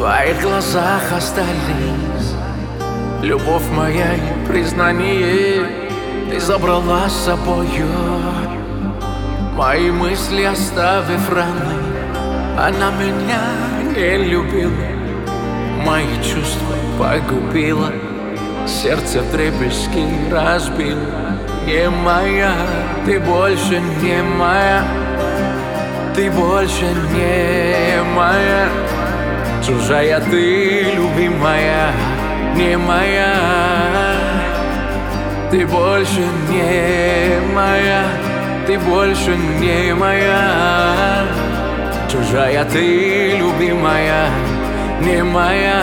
твоих глазах остались любовь моя и признание. Ты забрала с собою мои мысли, оставив раны. Она меня не любила, мои чувства погубила, сердце вдребезги разбила. Не моя, ты больше не моя, ты больше не моя. Чужая ты, любимая, не моя. Ты больше не моя, ты больше не моя. Чужая ты, любимая, не моя.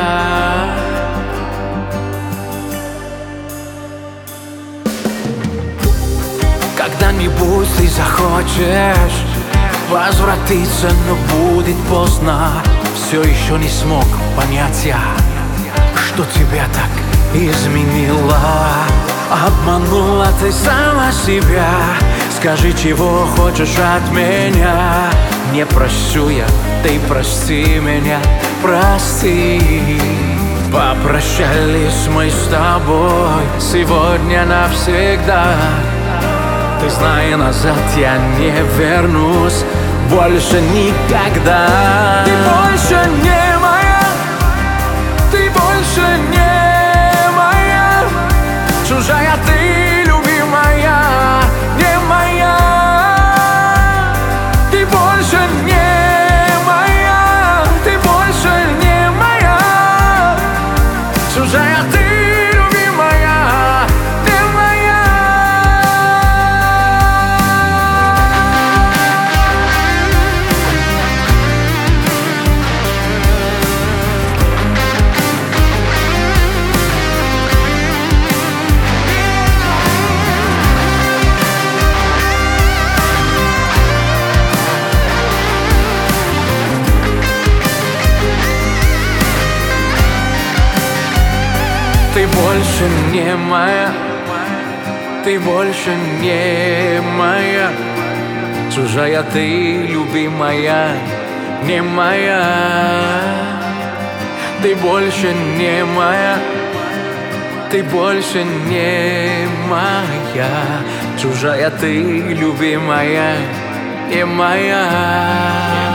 Когда-нибудь ты захочешь возвратиться, но будет поздно. Все еще не смог понять я, что тебя так изменила. Обманула ты сама себя. Скажи, чего хочешь от меня. Не прощу я, ты прости меня, прости. Попрощались мы с тобой сегодня навсегда. Ты знай, назад я не вернусь больше никогда. Ты больше не моя, ты больше не моя. Чужая ты, любимая, не моя. Ты больше не моя, ты больше не моя. Чужая ты. Ты больше не моя, ты больше не моя. Чужая ты, любимая, не моя. Ты больше не моя, ты больше не моя. Чужая ты, любимая, не моя.